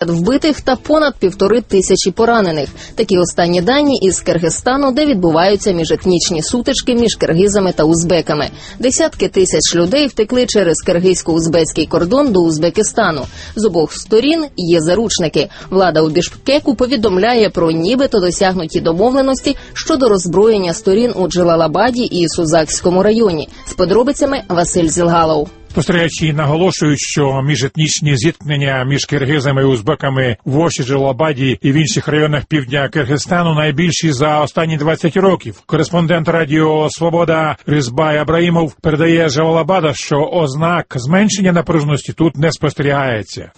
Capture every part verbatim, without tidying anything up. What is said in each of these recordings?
п'ятдесят вбитих та понад півтори тисячі поранених. Такі останні дані із Киргизстану, де відбуваються міжетнічні сутички між киргизами та узбеками. Десятки тисяч людей втекли через киргизько-узбецький кордон до Узбекистану. З обох сторін є заручники. Влада у Бішкеку повідомляє про нібито досягнуті домовленості щодо роззброєння сторін у Джалалабаді і Сузакському районі. З подробицями Василь Зілгалов. Спостерігачі наголошують, що міжетнічні зіткнення між киргизами і узбеками в Оші, Джалалабаді і в інших районах півдня Киргизстану найбільші за останні двадцять років. Кореспондент Радіо Свобода Ризбай Абраїмов передає з Джалалабада, що ознак зменшення напруженості тут не спостерігається.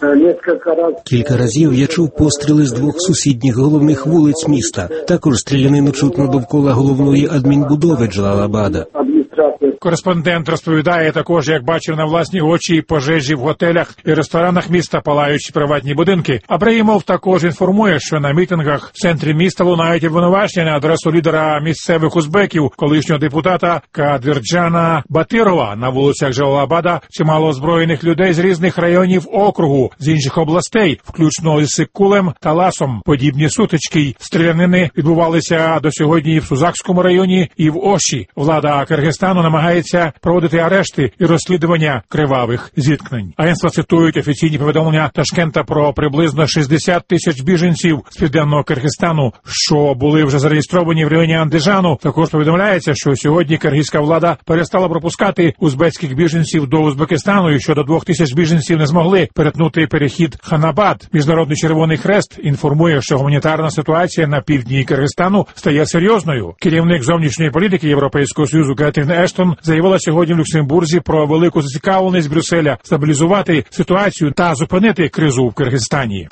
Кілька разів я чув постріли з двох сусідніх головних вулиць міста. Також стрілянину чутно довкола головної адмінбудови Джалалабада. Кореспондент розповідає також, як бачив на власні очі пожежі в готелях і ресторанах міста, палаючі приватні будинки. Абраїмов також інформує, що на мітингах в центрі міста лунають обвинувачення на адресу лідера місцевих узбеків, колишнього депутата Кадирджана Батирова. На вулицях Джалалабада чимало озброєних людей з різних районів округу, з інших областей, включно із Сиккулем та Ласом. Подібні сутички, стрілянини відбувалися до сьогодні і в Сузакському районі, і в Оші. Влада Киргизстану намагається проводити арешти і розслідування кривавих зіткнень. Агентства цитують офіційні повідомлення Ташкента про приблизно шістдесят тисяч біженців з південного Киргизстану, що були вже зареєстровані в районі Андижану. Також повідомляється, що сьогодні киргизька влада перестала пропускати узбецьких біженців до Узбекистану і що до двох тисяч біженців не змогли перетнути перехід Ханабад. Міжнародний Червоний Хрест інформує, що гуманітарна ситуація на півдні Киргизстану стає серйозною. Керівник зовнішньої політики Європейського Союзу Кетрін Ештон заявила сьогодні в Люксембурзі про велику зацікавленість Брюсселя стабілізувати ситуацію та зупинити кризу в Киргизстані.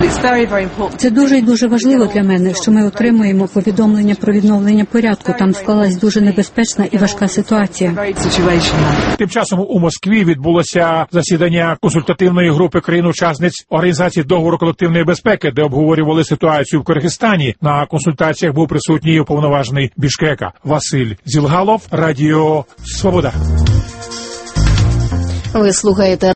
Це дуже і дуже важливо для мене, що ми отримуємо повідомлення про відновлення порядку. Там склалась дуже небезпечна і важка ситуація. Тим часом у Москві відбулося засідання консультативної групи країн-учасниць Організації договору колективної безпеки, де обговорювали ситуацію в Киргизстані. На консультаціях був присутній уповноважений Бішкека Василь Зілгалов, Радіо Свобода. Ви слухаєте